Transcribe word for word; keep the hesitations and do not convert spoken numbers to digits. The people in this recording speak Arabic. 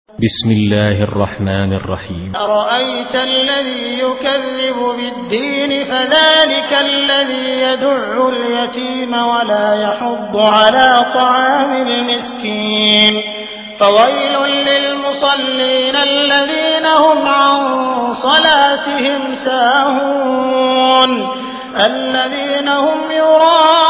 بسم الله الرحمن الرحيم. أرأيت الذي يكذب بالدين فذلك الذي يدع اليتيم ولا يحض على طعام المسكين فويل للمصلين الذين هم عن صلاتهم ساهون الذين هم يراءون